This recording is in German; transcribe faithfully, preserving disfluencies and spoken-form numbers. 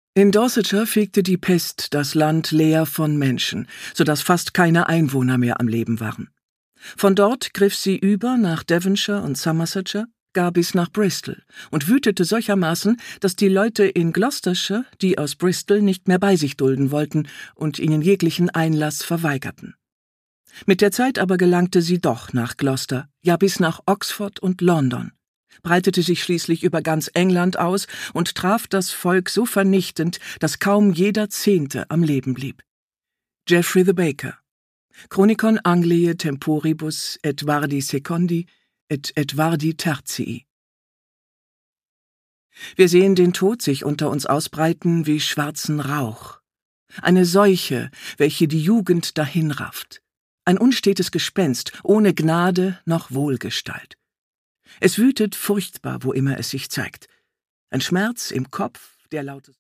In Dorsetshire fegte die Pest das Land leer von Menschen, so dass fast keine Einwohner mehr am Leben waren. Von dort griff sie über nach Devonshire und Somersetshire, gar bis nach Bristol, und wütete solchermaßen, dass die Leute in Gloucestershire die aus Bristol nicht mehr bei sich dulden wollten und ihnen jeglichen Einlass verweigerten. Mit der Zeit aber gelangte sie doch nach Gloucester, ja bis nach Oxford und London, breitete sich schließlich über ganz England aus und traf das Volk so vernichtend, dass kaum jeder Zehnte am Leben blieb. Geoffrey the Baker, Chronicon Angliae temporibus Edwardi secondi et Edwardi tertii. Wir sehen den Tod sich unter uns ausbreiten wie schwarzen Rauch. Eine Seuche, welche die Jugend dahinrafft. Ein unstetes Gespenst, ohne Gnade noch Wohlgestalt. Es wütet furchtbar, wo immer es sich zeigt. Ein Schmerz im Kopf, der lautes